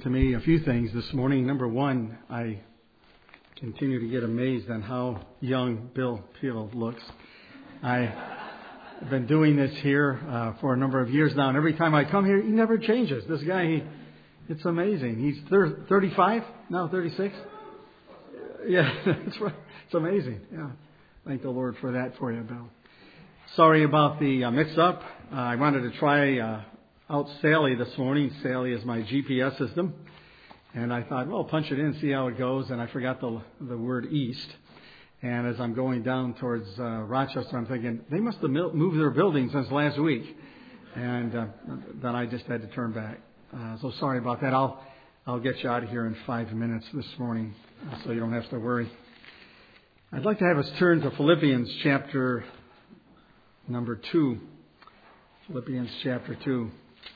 to me a few things this morning. Number one, I continue to get amazed on how young Bill Peel looks. I've been doing this here for a number of years now, and every time I come here, he never changes. This guy, it's amazing. He's 35, now 36. Yeah, that's right. It's amazing. Yeah, thank the Lord for that for you, Bill. Sorry about the mix-up. I wanted to try out Sally this morning. Sally is my GPS system. And I thought, well, punch it in, see how it goes. And I forgot the word east. And as I'm going down towards Rochester, I'm thinking, they must have moved their building since last week. And then I just had to turn back. So sorry about that. I'll get you out of here in 5 minutes this morning, so you don't have to worry. I'd like to have us turn to Philippians chapter number 2. Philippians chapter 2.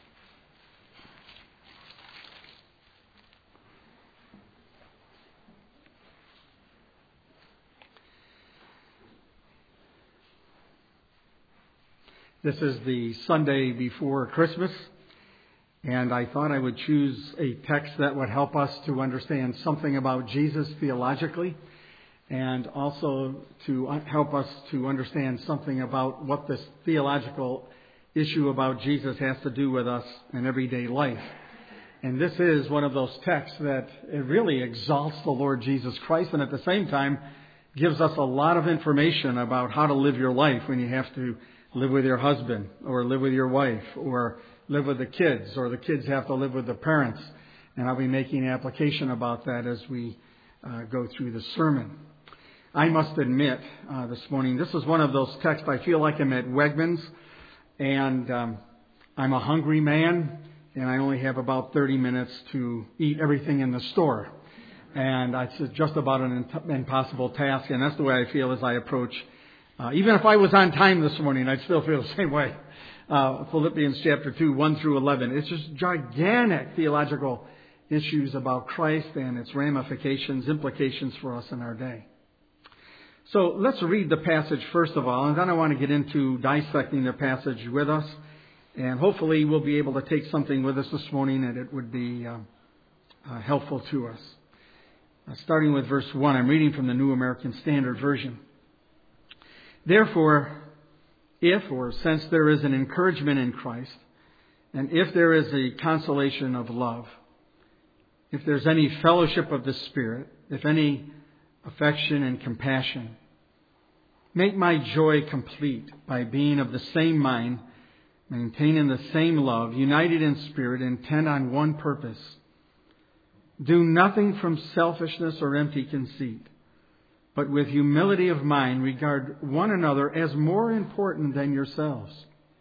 This is the Sunday before Christmas, and I thought I would choose a text that would help us to understand something about Jesus theologically, and also to help us to understand something about what this theological issue about Jesus has to do with us in everyday life. And this is one of those texts that it really exalts the Lord Jesus Christ, and at the same time gives us a lot of information about how to live your life when you have to live with your husband, or live with your wife, or live with the kids, or the kids have to live with the parents. And I'll be making an application about that as we go through the sermon. I must admit this morning, this is one of those texts I feel like I'm at Wegmans, and I'm a hungry man, and I only have about 30 minutes to eat everything in the store. And it's just about an impossible task, and that's the way I feel as I approach. Even if I was on time this morning, I'd still feel the same way. Philippians chapter 2, 1 through 11. It's just gigantic theological issues about Christ and its ramifications, implications for us in our day. So let's read the passage first of all, and then I want to get into dissecting the passage with us. And hopefully we'll be able to take something with us this morning and it would be helpful to us. Starting with verse 1, I'm reading from the New American Standard Version. Therefore, since there is an encouragement in Christ, and if there is a consolation of love, if there's any fellowship of the Spirit, if any affection and compassion, make my joy complete by being of the same mind, maintaining the same love, united in spirit, intent on one purpose. Do nothing from selfishness or empty conceit, but with humility of mind regard one another as more important than yourselves.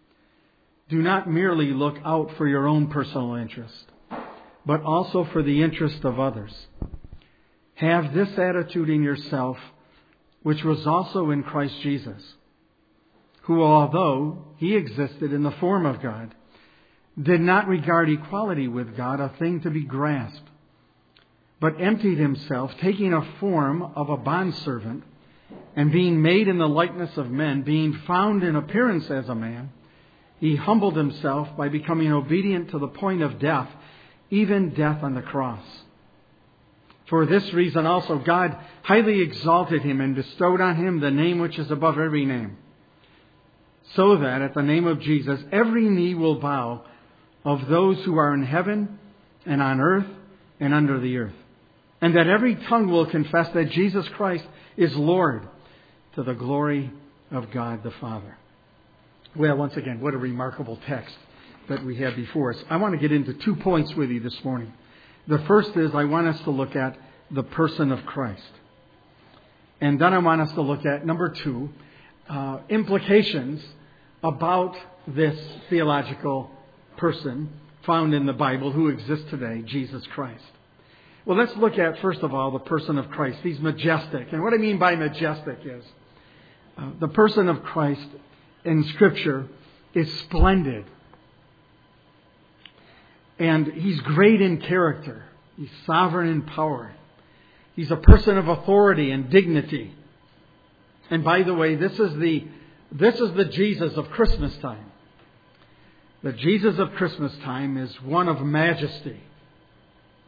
Do not merely look out for your own personal interest, but also for the interest of others. Have this attitude in yourself, which was also in Christ Jesus, who, although he existed in the form of God, did not regard equality with God a thing to be grasped, but emptied himself, taking a form of a bondservant, and being made in the likeness of men, being found in appearance as a man, he humbled himself by becoming obedient to the point of death, even death on the cross. For this reason also God highly exalted him and bestowed on him the name which is above every name, so that at the name of Jesus every knee will bow, of those who are in heaven and on earth and under the earth, and that every tongue will confess that Jesus Christ is Lord, to the glory of God the Father. Well, once again, what a remarkable text that we have before us. I want to get into 2 points with you this morning. The first is I want us to look at the person of Christ. And then I want us to look at, number 2, implications about this theological person found in the Bible who exists today, Jesus Christ. Well, let's look at, first of all, the person of Christ. He's majestic. And what I mean by majestic is the person of Christ in Scripture is splendid. And he's great in character. He's sovereign in power. He's a person of authority and dignity. And by the way, this is the Jesus of Christmas time. The Jesus of Christmas time is one of majesty.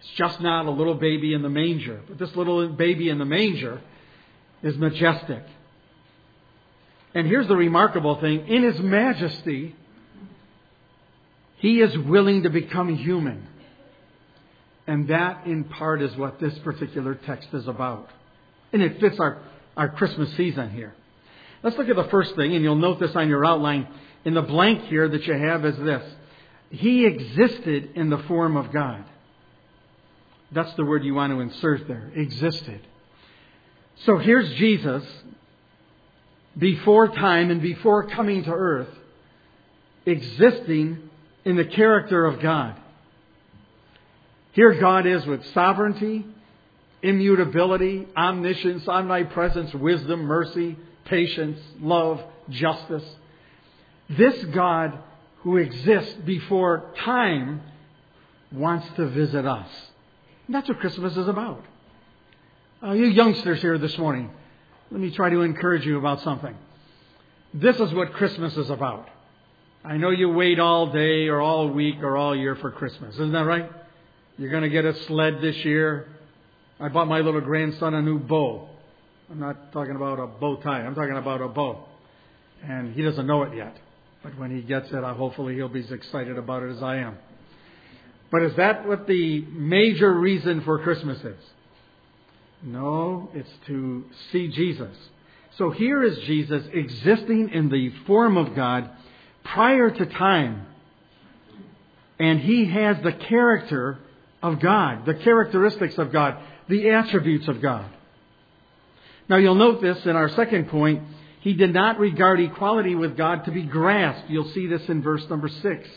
It's just not a little baby in the manger. But this little baby in the manger is majestic. And here's the remarkable thing. In His majesty, He is willing to become human. And that, in part, is what this particular text is about. And it fits our Christmas season here. Let's look at the first thing, and you'll note this on your outline. In the blank here that you have is this. He existed in the form of God. That's the word you want to insert there. Existed. So here's Jesus, before time and before coming to earth, existing in the character of God. Here God is with sovereignty, immutability, omniscience, omnipresence, wisdom, mercy, patience, love, justice. This God who exists before time wants to visit us. And that's what Christmas is about. You youngsters here this morning, let me try to encourage you about something. This is what Christmas is about. I know you wait all day or all week or all year for Christmas. Isn't that right? You're going to get a sled this year. I bought my little grandson a new bow. I'm not talking about a bow tie. I'm talking about a bow. And he doesn't know it yet. But when he gets it, hopefully he'll be as excited about it as I am. But is that what the major reason for Christmas is? No, it's to see Jesus. So here is Jesus existing in the form of God prior to time. And He has the character of God, the characteristics of God, the attributes of God. Now you'll note this in our second point. He did not regard equality with God to be grasped. You'll see this in verse number 6.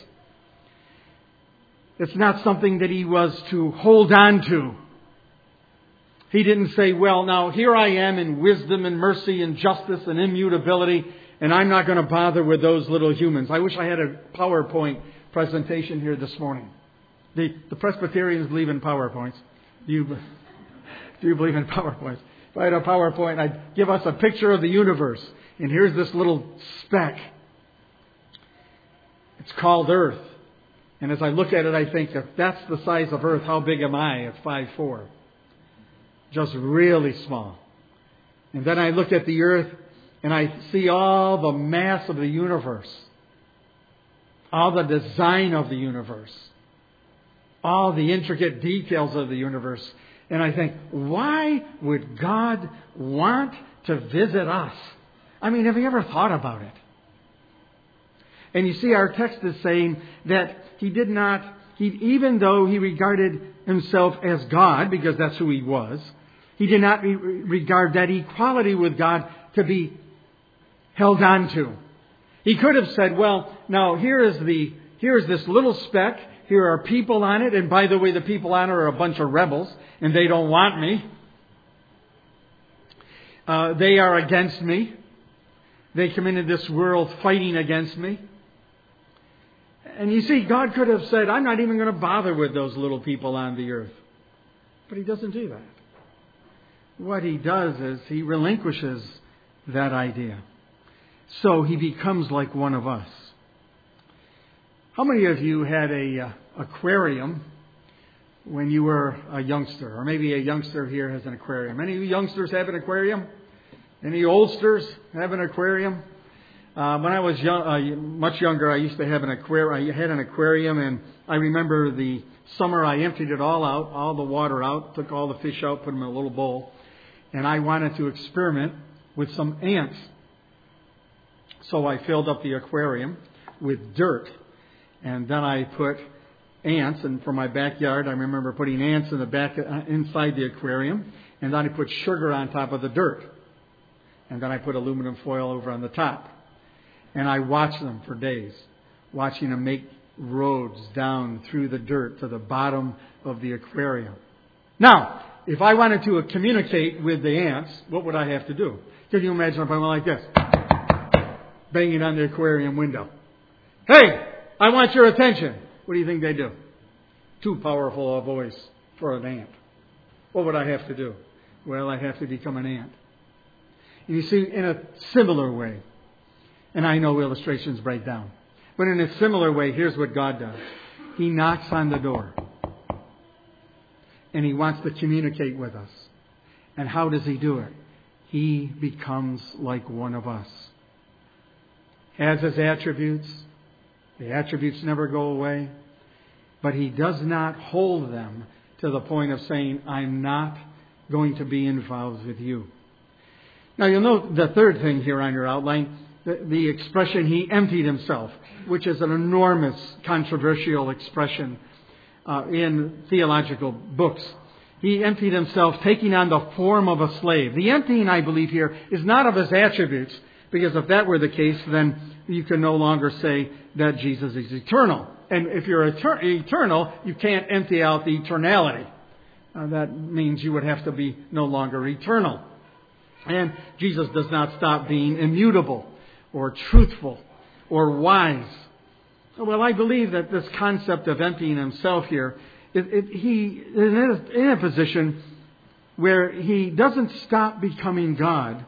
It's not something that He was to hold on to. He didn't say, well, now here I am in wisdom and mercy and justice and immutability, and I'm not going to bother with those little humans. I wish I had a PowerPoint presentation here this morning. The Presbyterians believe in PowerPoints. Do you believe in PowerPoints? If I had a PowerPoint, I'd give us a picture of the universe. And here's this little speck. It's called Earth. And as I look at it, I think, if that's the size of Earth, how big am I at 5'4"? Just really small. And then I look at the Earth and I see all the mass of the universe. All the design of the universe. All the intricate details of the universe. And I think, why would God want to visit us? I mean, have you ever thought about it? And you see, our text is saying that He did not, even though He regarded Himself as God, because that's who He was, He did not regard that equality with God to be held on to. He could have said, well, now here is this little speck. Here are people on it. And by the way, the people on it are a bunch of rebels. And they don't want me. They are against me. They come into this world fighting against me. And you see, God could have said, I'm not even going to bother with those little people on the earth. But He doesn't do that. What He does is He relinquishes that idea. So He becomes like one of us. How many of you had a aquarium when you were a youngster? Or maybe a youngster here has an aquarium. Any of you youngsters have an aquarium? Any oldsters have an aquarium? When I was much younger, I used to have an aquarium. I had an aquarium, and I remember the summer I emptied it all out, all the water out, took all the fish out, put them in a little bowl, and I wanted to experiment with some ants. So I filled up the aquarium with dirt, and then I put ants, and for my backyard, I remember putting ants in the back inside the aquarium, and then I put sugar on top of the dirt, and then I put aluminum foil over on the top. And I watched them for days, watching them make roads down through the dirt to the bottom of the aquarium. Now, if I wanted to communicate with the ants, what would I have to do? Can you imagine if I went like this? Banging on the aquarium window. Hey, I want your attention. What do you think they do? Too powerful a voice for an ant. What would I have to do? Well, I'd have to become an ant. And you see, in a similar way, and I know illustrations break down, but in a similar way, here's what God does. He knocks on the door. and He wants to communicate with us. And how does He do it? He becomes like one of us. Has His attributes. The attributes never go away. But He does not hold them to the point of saying, I'm not going to be involved with you. Now you'll note the third thing here on your outline, the expression, He emptied Himself, which is an enormous controversial expression in theological books. He emptied Himself, taking on the form of a slave. The emptying, I believe, here is not of His attributes, because if that were the case, then you can no longer say that Jesus is eternal. And if you're eternal, you can't empty out the eternality. That means you would have to be no longer eternal. And Jesus does not stop being immutable or truthful or wise. Well, I believe that this concept of emptying Himself here, He is in a position where He doesn't stop becoming God.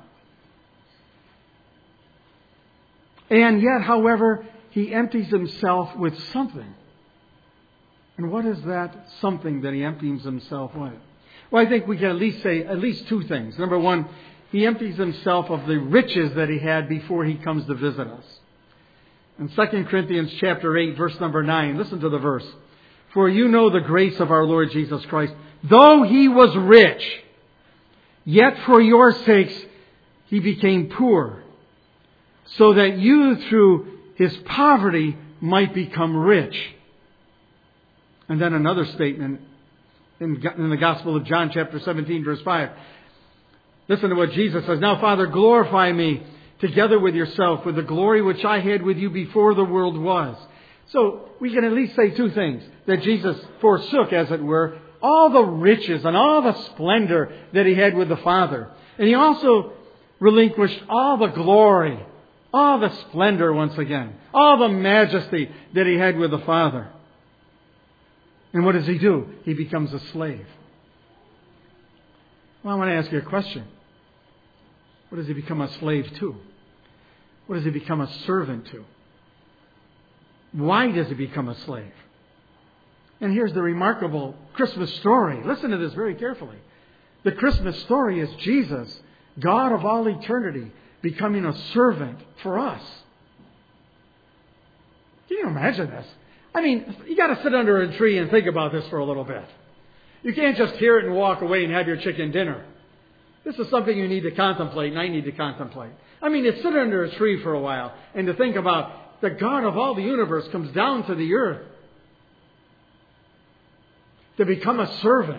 And yet, however, He empties Himself with something. And what is that something that He empties Himself with? Well, I think we can at least say at least two things. Number one, He empties Himself of the riches that He had before He comes to visit us. In 2 Corinthians chapter 8, verse number 9, listen to the verse. For you know the grace of our Lord Jesus Christ. Though He was rich, yet for your sakes He became poor, so that you through His poverty might become rich. And then another statement in the Gospel of John chapter 17, verse 5. Listen to what Jesus says. Now, Father, glorify me together with yourself with the glory which I had with you before the world was. So we can at least say two things. That Jesus forsook, as it were, all the riches and all the splendor that He had with the Father. And He also relinquished all the glory, all the splendor once again, all the majesty that He had with the Father. And what does He do? He becomes a slave. Well, I want to ask you a question. What does He become a slave to? What does He become a servant to? Why does He become a slave? And here's the remarkable Christmas story. Listen to this very carefully. The Christmas story is Jesus, God of all eternity, becoming a servant for us. Can you imagine this? I mean, you got to sit under a tree and think about this for a little bit. You can't just hear it and walk away and have your chicken dinner. This is something you need to contemplate, and I need to contemplate. I mean, to sit under a tree for a while and to think about the God of all the universe comes down to the earth to become a servant.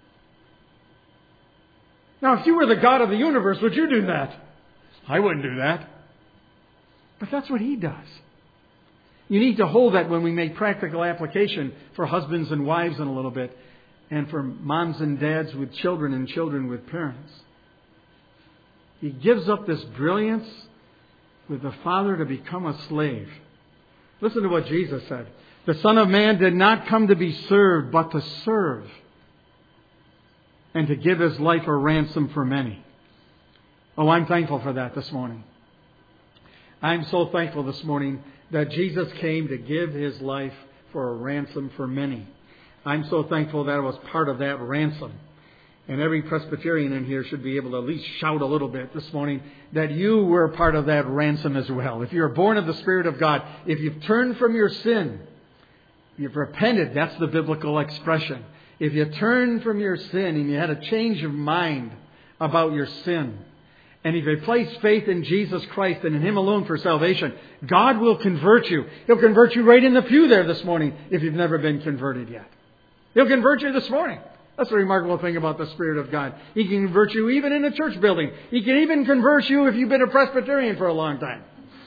Now, if you were the God of the universe, would you do that? I wouldn't do that. But that's what He does. You need to hold that when we make practical application for husbands and wives in a little bit, and for moms and dads with children and children with parents. He gives up this brilliance with the Father to become a slave. Listen to what Jesus said. The Son of Man did not come to be served, but to serve, and to give His life a ransom for many. Oh, I'm thankful for that this morning. I'm so thankful this morning that Jesus came to give His life for a ransom for many. I'm so thankful that I was part of that ransom. And every Presbyterian in here should be able to at least shout a little bit this morning that you were part of that ransom as well. If you're born of the Spirit of God, if you've turned from your sin, you've repented, that's the biblical expression. If you turn from your sin and you had a change of mind about your sin, and if you place faith in Jesus Christ and in Him alone for salvation, God will convert you. He'll convert you right in the pew there this morning if you've never been converted yet. He'll convert you this morning. That's the remarkable thing about the Spirit of God. He can convert you even in a church building. He can even convert you if you've been a Presbyterian for a long time.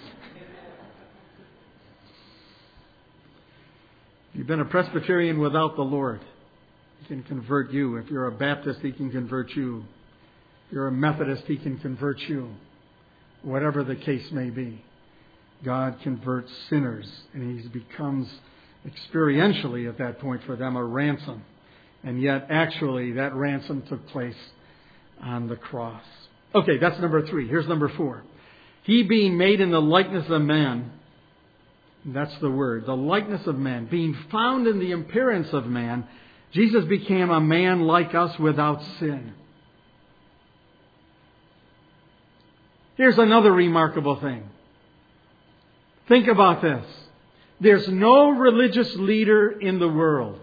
If you've been a Presbyterian without the Lord, He can convert you. If you're a Baptist, He can convert you. If you're a Methodist, He can convert you. Whatever the case may be, God converts sinners, and He becomes experientially at that point for them a ransom. And yet, actually, that ransom took place on the cross. Okay, that's number 3. Here's number 4. He being made in the likeness of man, that's the word, the likeness of man, being found in the appearance of man, Jesus became a man like us without sin. Here's another remarkable thing. Think about this. There's no religious leader in the world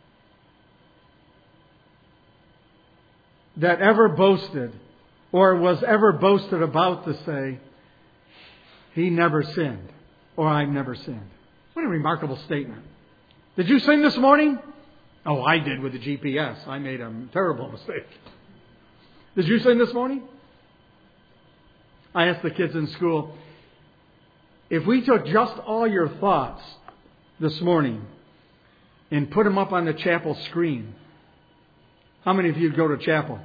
that ever boasted or was ever boasted about to say, he never sinned or I've never sinned. What a remarkable statement. Did you sin this morning? Oh, I did with the GPS. I made a terrible mistake. Did you sin this morning? I asked the kids in school, if we took just all your thoughts this morning and put them up on the chapel screen, how many of you would go to chapel?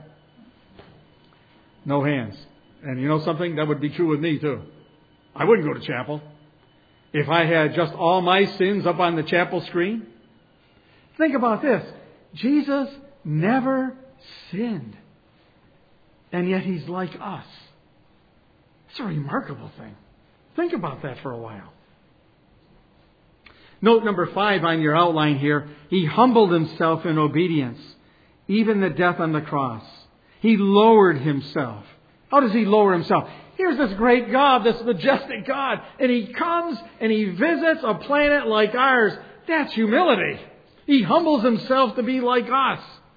No hands. And you know something? That would be true with me too. I wouldn't go to chapel if I had just all my sins up on the chapel screen. Think about this. Jesus never sinned. And yet He's like us. It's a remarkable thing. Think about that for a while. Note number 5 on your outline here. He humbled Himself in obedience, even the death on the cross. He lowered Himself. How does He lower Himself? Here's this great God, this majestic God, and He comes and He visits a planet like ours. That's humility. He humbles Himself to be like us.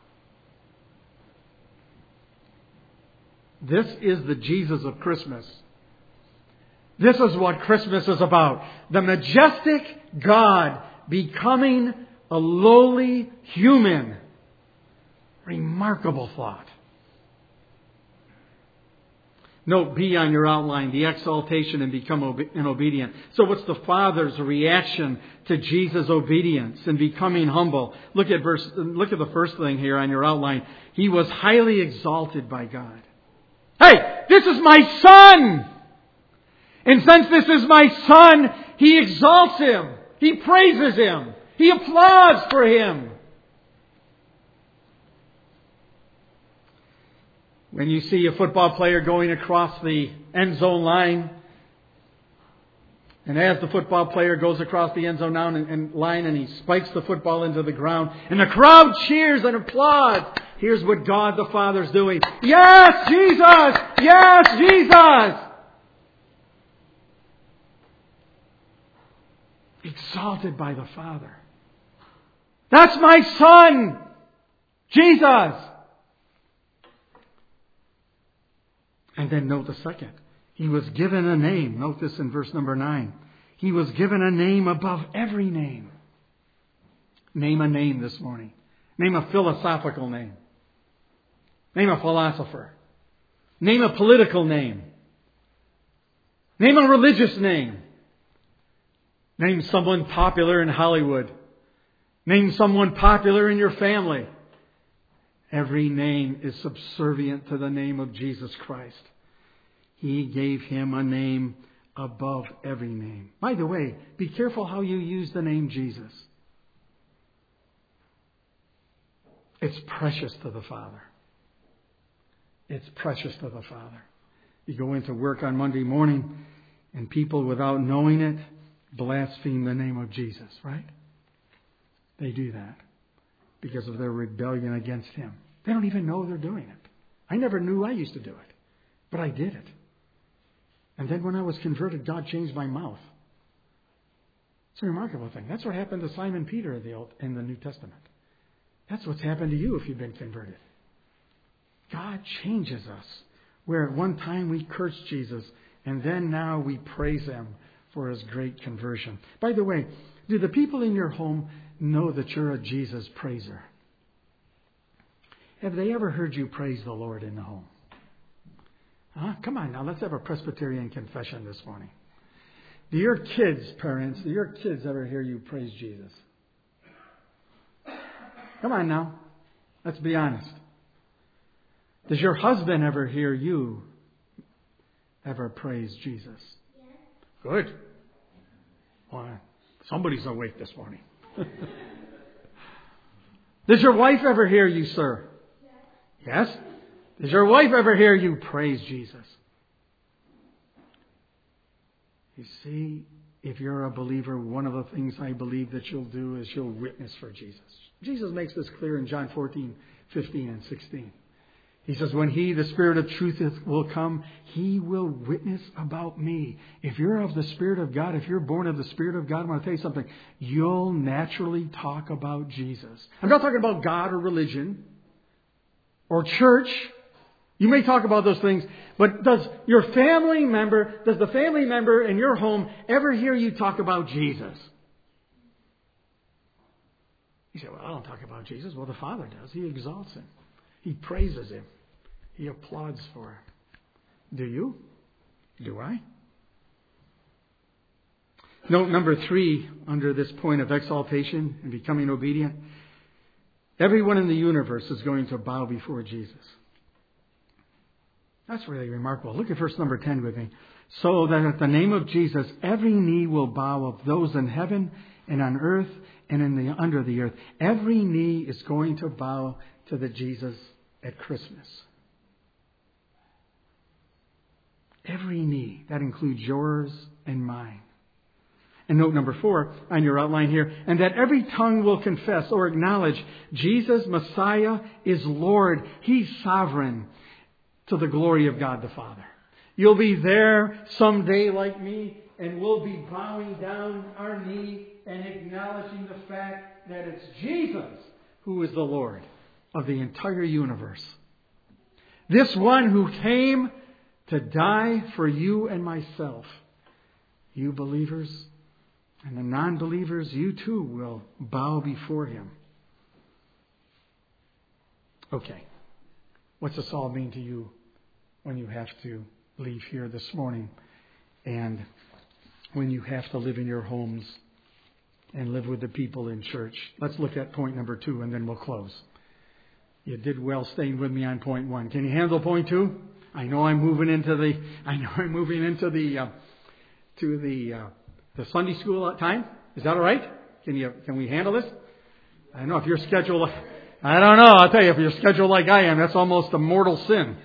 This is the Jesus of Christmas. This is what Christmas is about. The majestic God becoming a lowly human. Remarkable thought. Note B on your outline, the exaltation and become obedient. So what's the Father's reaction to Jesus' obedience and becoming humble? Look at the first thing here on your outline. He was highly exalted by God. Hey, this is my Son! And since this is my Son, He exalts Him. He praises Him. He applauds for Him. When you see a football player going across the end zone line, and as the football player goes across the end zone line and he spikes the football into the ground, and the crowd cheers and applauds, here's what God the Father's doing. Yes, Jesus! Yes, Jesus! Exalted by the Father. That's my Son! Jesus! And then note the second. He was given a name. Note this in verse number 9. He was given a name above every name. Name a name this morning. Name a philosophical name. Name a philosopher. Name a political name. Name a religious name. Name someone popular in Hollywood. Name someone popular in your family. Every name is subservient to the name of Jesus Christ. He gave Him a name above every name. By the way, be careful how you use the name Jesus. It's precious to the Father. It's precious to the Father. You go into work on Monday morning and people, without knowing it, blaspheme the name of Jesus, right? They do that because of their rebellion against Him. They don't even know they're doing it. I never knew I used to do it, but I did it. And then when I was converted, God changed my mouth. It's a remarkable thing. That's what happened to Simon Peter in the New Testament. That's what's happened to you if you've been converted. God changes us. Where at one time we cursed Jesus, and then now we praise Him for His great conversion. By the way, do the people in your home know that you're a Jesus praiser? Have they ever heard you praise the Lord in the home? Come on now, let's have a Presbyterian confession this morning. Do your kids, parents, do your kids ever hear you praise Jesus? Come on now, let's be honest. Does your husband ever hear you ever praise Jesus? Yes. Good. Well, somebody's awake this morning. Does your wife ever hear you, sir? Yes? Does your wife ever hear you praise Jesus? You see, if you're a believer, one of the things I believe that you'll do is you'll witness for Jesus. Jesus makes this clear in John 14:15 and 16. He says, when He, the Spirit of truth, will come, He will witness about me. If you're of the Spirit of God, if you're born of the Spirit of God, I'm going to tell you something. You'll naturally talk about Jesus. I'm not talking about God or religion or church. You may talk about those things, but does the family member in your home ever hear you talk about Jesus? You say, well, I don't talk about Jesus. Well, the Father does. He exalts Him. He praises Him. He applauds for Him. Do you? Do I? Note number 3, under this point of exaltation and becoming obedient. Everyone in the universe is going to bow before Jesus. That's really remarkable. Look at verse number 10 with me. So that at the name of Jesus, every knee will bow of those in heaven and on earth and under the earth. Every knee is going to bow to the Jesus at Christmas. Every knee. That includes yours and mine. And note number 4 on your outline here. And that every tongue will confess or acknowledge Jesus, Messiah, is Lord. He's sovereign, to the glory of God the Father. You'll be there someday like me, and we'll be bowing down our knee and acknowledging the fact that it's Jesus who is the Lord of the entire universe. This one who came to die for you and myself. You believers and the non-believers, you too will bow before Him. Okay. What's this all mean to you when you have to leave here this morning and when you have to live in your homes and live with the people in church? Let's look at point number 2 and then we'll close. You did well staying with me on point 1. Can you handle point 2? I know I'm moving into the Sunday school time. Is that all right? Can we handle this? I don't know if your schedule. I don't know. I'll tell you, if you're scheduled like I am, that's almost a mortal sin.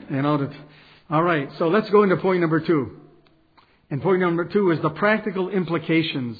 All right. So let's go into point number 2. And point number 2 is the practical implications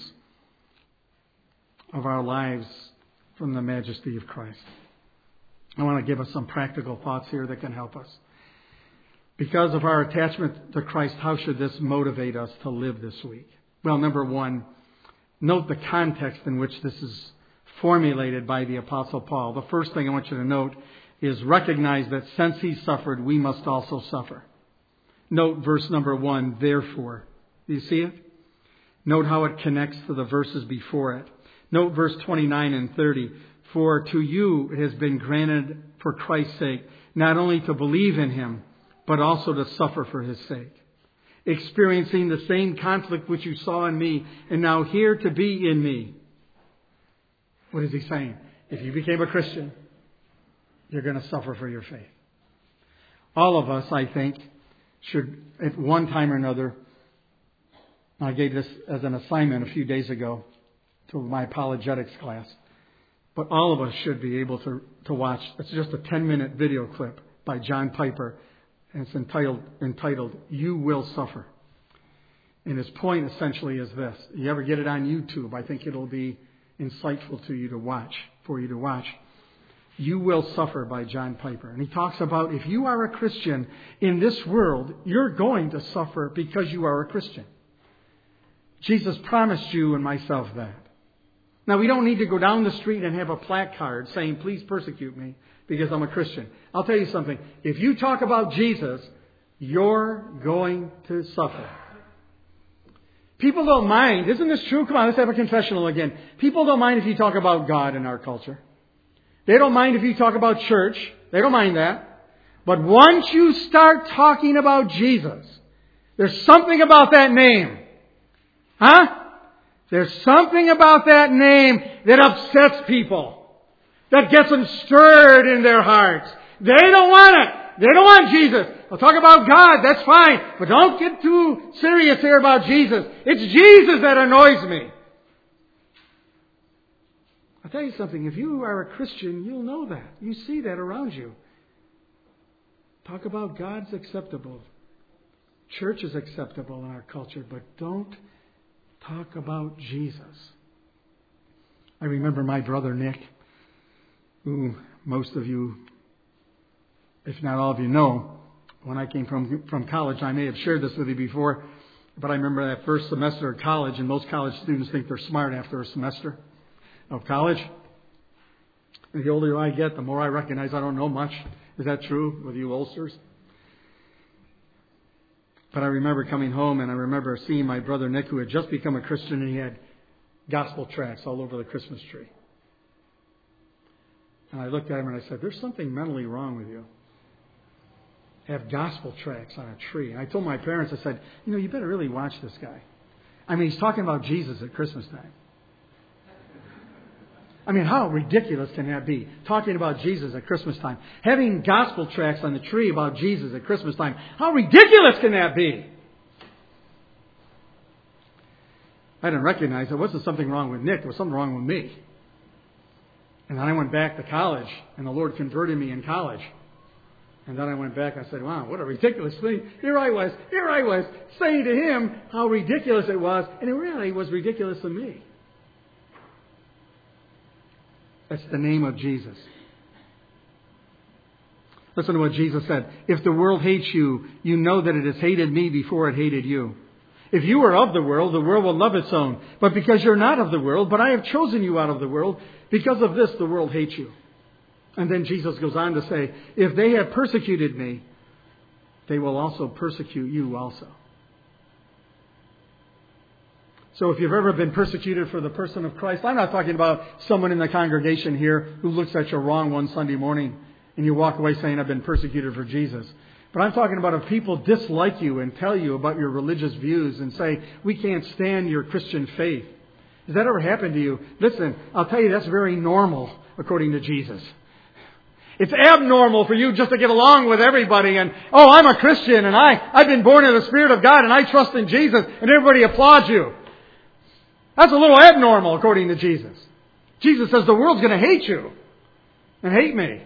of our lives from the majesty of Christ. I want to give us some practical thoughts here that can help us. Because of our attachment to Christ, how should this motivate us to live this week? Well, number 1, note the context in which this is formulated by the Apostle Paul. The first thing I want you to note is recognize that since He suffered, we must also suffer. Note verse number 1, therefore. Do you see it? Note how it connects to the verses before it. Note verse 29 and 30. For to you it has been granted for Christ's sake, not only to believe in Him, but also to suffer for His sake. Experiencing the same conflict which you saw in me, and now here to be in me. What is he saying? If you became a Christian, you're going to suffer for your faith. All of us, I think, should at one time or another, I gave this as an assignment a few days ago to my apologetics class, but all of us should be able to watch. It's just a 10-minute video clip by John Piper, and it's entitled You Will Suffer. And his point essentially is this. You ever get it on YouTube, I think it'll be insightful for you to watch. You Will Suffer by John Piper. And he talks about if you are a Christian in this world, you're going to suffer because you are a Christian. Jesus promised you and myself that. Now, we don't need to go down the street and have a placard saying, please persecute me because I'm a Christian. I'll tell you something. If you talk about Jesus, you're going to suffer. People don't mind. Isn't this true? Come on, let's have a confessional again. People don't mind if you talk about God in our culture. They don't mind if you talk about church. They don't mind that. But once you start talking about Jesus, there's something about that name. Huh? There's something about that name that upsets people. That gets them stirred in their hearts. They don't want it. They don't want Jesus. I'll talk about God, that's fine. But don't get too serious here about Jesus. It's Jesus that annoys me. I'll tell you something. If you are a Christian, you'll know that. You see that around you. Talk about God's acceptable. Church is acceptable in our culture, but don't talk about Jesus. I remember my brother Nick. who most of you, if not all of you, know. When I came from college, I may have shared this with you before, but I remember that first semester of college, and most college students think they're smart after a semester of college. And the older I get, the more I recognize I don't know much. Is that true with you oldsters? But I remember coming home, and I remember seeing my brother Nick, who had just become a Christian, and he had gospel tracts all over the Christmas tree. And I looked at him and I said, there's something mentally wrong with you. Have gospel tracts on a tree. And I told my parents, I said, you better really watch this guy. I mean, he's talking about Jesus at Christmas time. I mean, how ridiculous can that be? Talking about Jesus at Christmas time. Having gospel tracts on the tree about Jesus at Christmas time. How ridiculous can that be? I didn't recognize there wasn't something wrong with Nick. There was something wrong with me. And then I went back to college, and the Lord converted me in college. And then I went back and I said, wow, what a ridiculous thing. Here I was saying to him how ridiculous it was, and it really was ridiculous to me. That's the name of Jesus. Listen to what Jesus said. If the world hates you, you know that it has hated me before it hated you. If you are of the world will love its own. But because you're not of the world, but I have chosen you out of the world, because of this the world hates you. And then Jesus goes on to say, if they have persecuted me, they will also persecute you also. So if you've ever been persecuted for the person of Christ, I'm not talking about someone in the congregation here who looks at you wrong one Sunday morning and you walk away saying, I've been persecuted for Jesus. But I'm talking about if people dislike you and tell you about your religious views and say, we can't stand your Christian faith. Has that ever happened to you? Listen, I'll tell you that's very normal according to Jesus. It's abnormal for you just to get along with everybody and, I'm a Christian and I've been born of the Spirit of God and I trust in Jesus and everybody applauds you. That's a little abnormal according to Jesus. Jesus says the world's going to hate you and hate me.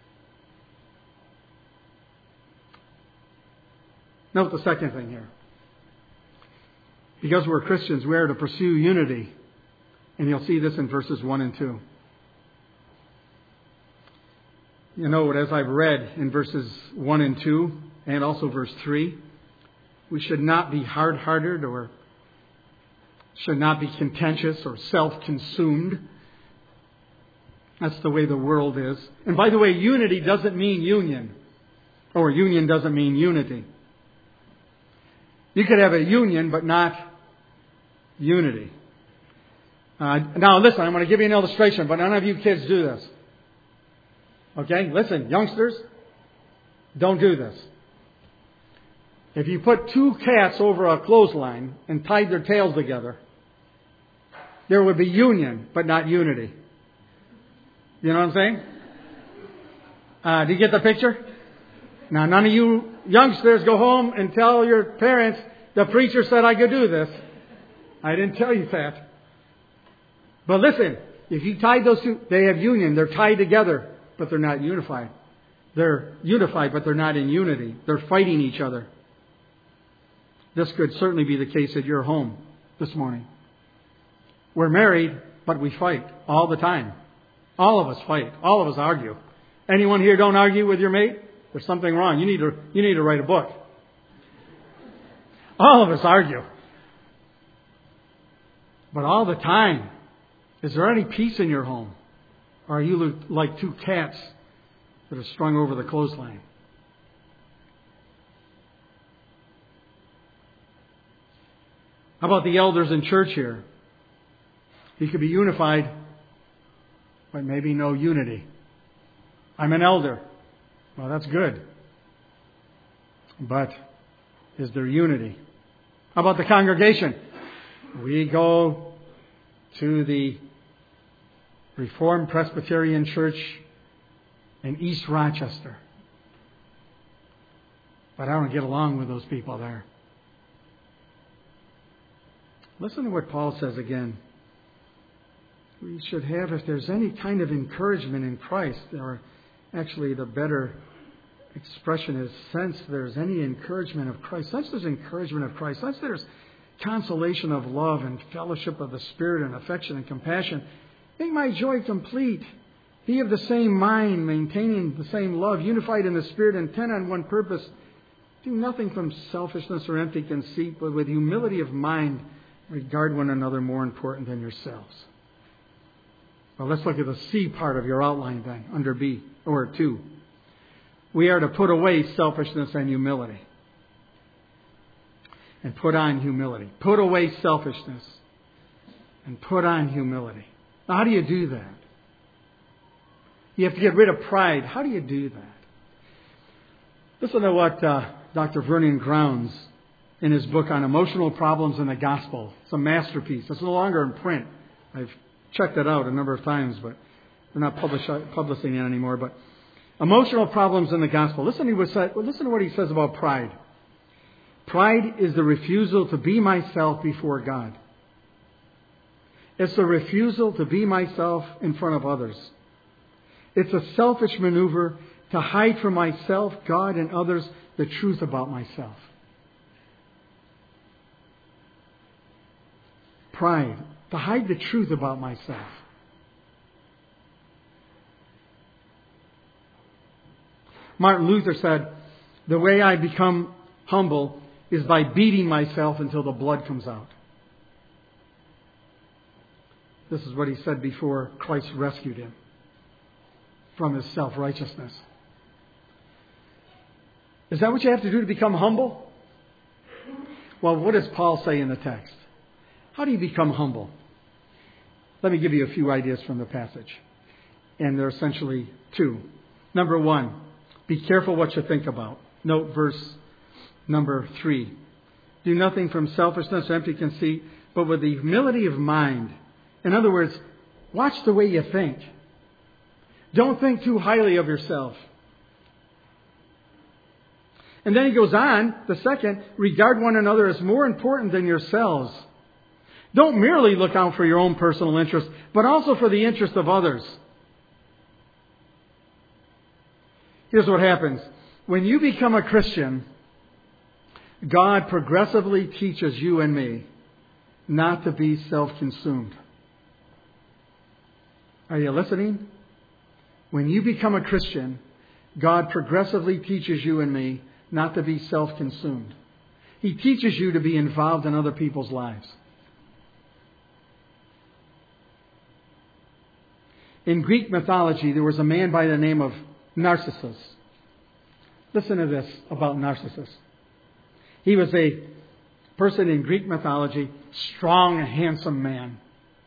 Note the second thing here. Because we're Christians, we are to pursue unity. And you'll see this in verses 1 and 2. As I've read in verses 1 and 2, and also verse 3, we should not be hard-hearted or should not be contentious or self-consumed. That's the way the world is. And by the way, unity doesn't mean union. Or union doesn't mean unity. You could have a union, but not unity. Now listen, I'm going to give you an illustration, but none of you kids do this. Okay? Listen, youngsters, don't do this. If you put two cats over a clothesline and tied their tails together, there would be union, but not unity. You know what I'm saying? Do you get the picture? Now, none of you youngsters go home and tell your parents, the preacher said I could do this. I didn't tell you that. But listen, if you tied those two, they have union. They're tied together, but they're not unified. They're unified, but they're not in unity. They're fighting each other. This could certainly be the case at your home this morning. We're married, but we fight all the time. All of us fight. All of us argue. Anyone here don't argue with your mate? There's something wrong. You need to write a book. All of us argue. But all the time, is there any peace in your home? Or are you like two cats that are strung over the clothesline? How about the elders in church here? You could be unified, but maybe no unity. I'm an elder. Well, that's good. But is there unity? How about the congregation? We go to the Reformed Presbyterian Church in East Rochester. But I don't get along with those people there. Listen to what Paul says again. We should have, if there's any kind of encouragement in Christ, or actually the better expression is, sense there's any encouragement of Christ, sense there's encouragement of Christ, sense there's consolation of love and fellowship of the Spirit and affection and compassion, make my joy complete Be of the same mind, maintaining the same love, unified in the Spirit, intent on one purpose. Do nothing from selfishness or empty conceit, but with humility of mind, regard one another more important than yourselves. Well, let's look at the C part of your outline then, under B, or 2. We are to put away selfishness and humility. And put on humility. Put away selfishness and put on humility. Now, how do you do that? You have to get rid of pride. How do you do that? Listen to what Dr. Vernon Grounds, in his book on emotional problems in the gospel. It's a masterpiece. It's no longer in print. I've checked it out a number of times, but they're not publishing it anymore. But emotional problems in the gospel. Listen to what he says about pride. Pride is the refusal to be myself before God. It's the refusal to be myself in front of others. It's a selfish maneuver to hide from myself, God, and others the truth about myself. Pride, to hide the truth about myself. Martin Luther said, the way I become humble is by beating myself until the blood comes out. This is what he said before Christ rescued him from his self-righteousness. Is that what you have to do to become humble? Well, what does Paul say in the text? How do you become humble? Let me give you a few ideas from the passage. And they're essentially 2. Number 1, be careful what you think about. Note verse number 3. Do nothing from selfishness or empty conceit, but with the humility of mind. In other words, watch the way you think. Don't think too highly of yourself. And then he goes on, the second, regard one another as more important than yourselves. Don't merely look out for your own personal interest, but also for the interest of others. Here's what happens. When you become a Christian, God progressively teaches you and me not to be self-consumed. Are you listening? When you become a Christian, God progressively teaches you and me not to be self-consumed. He teaches you to be involved in other people's lives. In Greek mythology, there was a man by the name of Narcissus. Listen to this about Narcissus. He was a person in Greek mythology, strong and handsome man.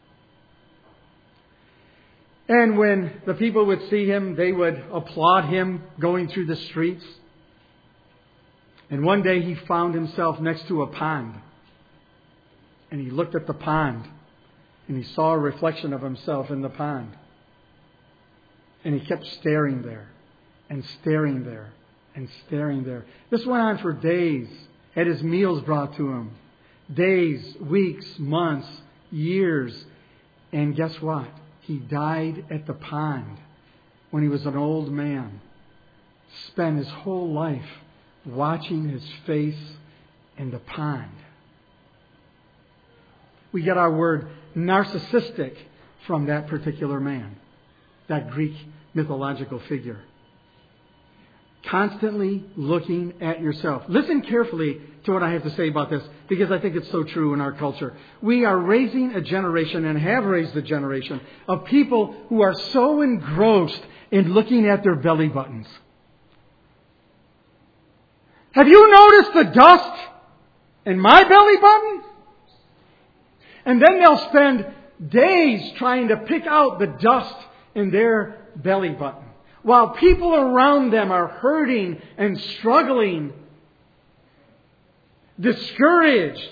And when the people would see him, they would applaud him going through the streets. And one day he found himself next to a pond. And he looked at the pond. And he saw a reflection of himself in the pond. And he kept staring there. And staring there. And staring there. This went on for days. Had his meals brought to him. Days, weeks, months, years. And guess what? He died at the pond when he was an old man. Spent his whole life watching his face in the pond. We get our word narcissistic from that particular man, that Greek mythological figure. Constantly looking at yourself. Listen carefully to what I have to say about this, because I think it's so true in our culture. We are raising a generation, and have raised a generation, of people who are so engrossed in looking at their belly buttons. Have you noticed the dust in my belly button? And then they'll spend days trying to pick out the dust in their belly button, while people around them are hurting and struggling, discouraged,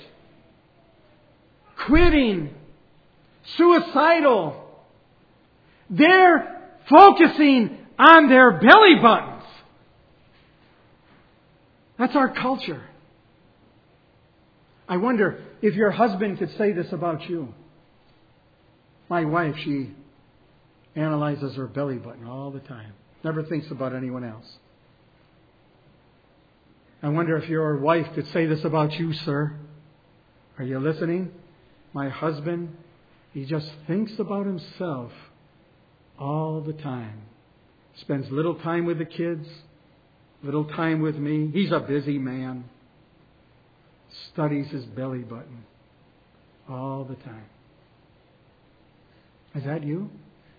quitting, suicidal. They're focusing on their belly buttons. That's our culture. I wonder if your husband could say this about you. My wife, she analyzes her belly button all the time. Never thinks about anyone else. I wonder if your wife could say this about you, sir. Are you listening? My husband, he just thinks about himself all the time. Spends little time with the kids, little time with me. He's a busy man. Studies his belly button all the time. Is that you?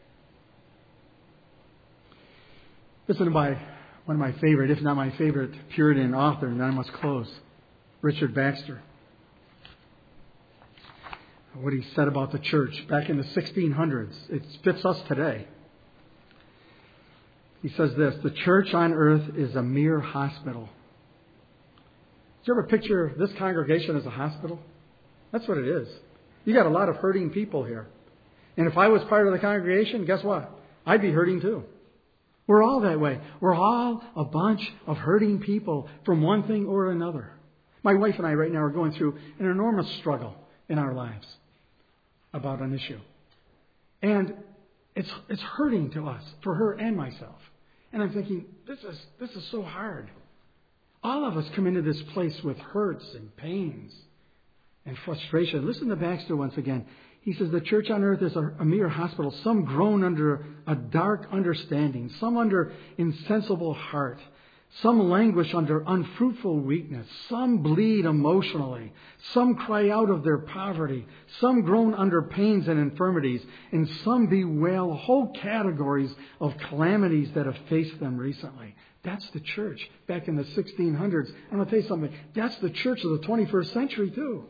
Listen to one of my favorite, if not my favorite, Puritan author, and then I must close, Richard Baxter. What he said about the church back in the 1600s. It fits us today. He says this: the church on earth is a mere hospital. Did you ever picture this congregation as a hospital? That's what it is. You got a lot of hurting people here. And if I was part of the congregation, guess what? I'd be hurting too. We're all that way. We're all a bunch of hurting people from one thing or another. My wife and I right now are going through an enormous struggle in our lives about an issue. And it's hurting to us, for her and myself. And I'm thinking, this is so hard. All of us come into this place with hurts and pains and frustration. Listen to Baxter once again. He says, the church on earth is a mere hospital. Some groan under a dark understanding. Some under insensible heart. Some languish under unfruitful weakness. Some bleed emotionally. Some cry out of their poverty. Some groan under pains and infirmities. And some bewail whole categories of calamities that have faced them recently. That's the church back in the 1600s. I'm going to tell you something. That's the church of the 21st century too.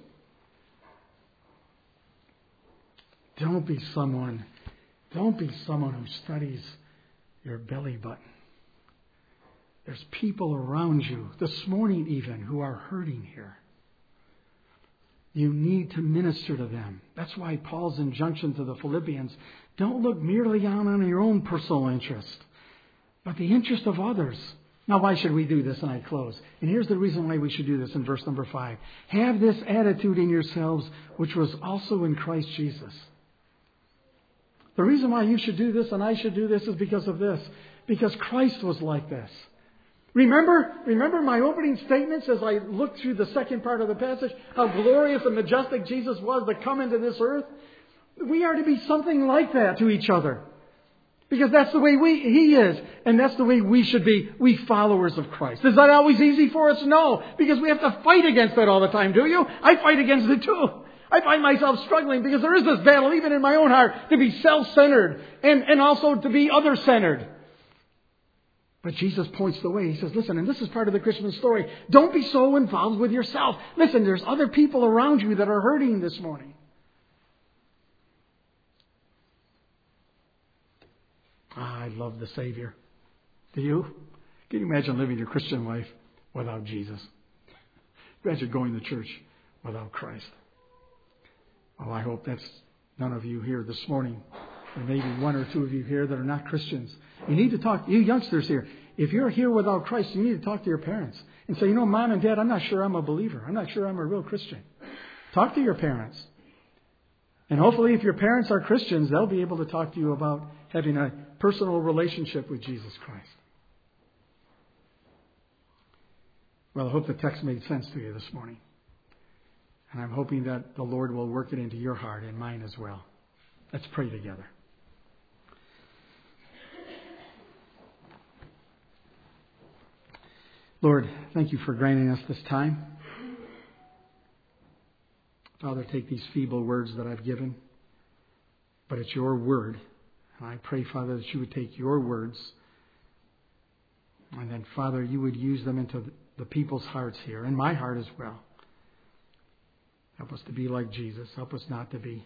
Don't be someone who studies your belly button. There's people around you, this morning even, who are hurting here. You need to minister to them. That's why Paul's injunction to the Philippians, don't look merely on your own personal interest, but the interest of others. Now, why should we do this? And I close. And here's the reason why we should do this in verse number 5. Have this attitude in yourselves, which was also in Christ Jesus. The reason why you should do this and I should do this is because of this. Because Christ was like this. Remember my opening statements as I looked through the second part of the passage? How glorious and majestic Jesus was to come into this earth? We are to be something like that to each other. Because that's the way He is. And that's the way we should be. We followers of Christ. Is that always easy for us? No. Because we have to fight against that all the time, do you? I fight against it too. I find myself struggling because there is this battle even in my own heart to be self-centered and also to be other-centered. But Jesus points the way. He says, listen, and this is part of the Christmas story. Don't be so involved with yourself. Listen, there's other people around you that are hurting this morning. I love the Savior. Do you? Can you imagine living your Christian life without Jesus? Imagine going to church without Christ. Well, I hope that's none of you here this morning. There may be one or two of you here that are not Christians. You need to talk, you youngsters here. If you're here without Christ, you need to talk to your parents and say, Mom and Dad, I'm not sure I'm a believer. I'm not sure I'm a real Christian. Talk to your parents. And hopefully if your parents are Christians, they'll be able to talk to you about having a personal relationship with Jesus Christ. Well, I hope the text made sense to you this morning. And I'm hoping that the Lord will work it into your heart and mine as well. Let's pray together. Lord, thank you for granting us this time. Father, take these feeble words that I've given, but it's your word. And I pray, Father, that you would take your words and then, Father, you would use them into the people's hearts here, and my heart as well. Help us to be like Jesus. Help us not to be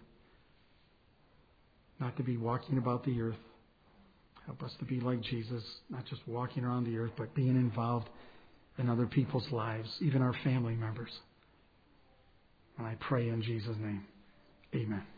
walking about the earth. Help us to be like Jesus, not just walking around the earth, but being involved in other people's lives, even our family members. And I pray in Jesus' name. Amen.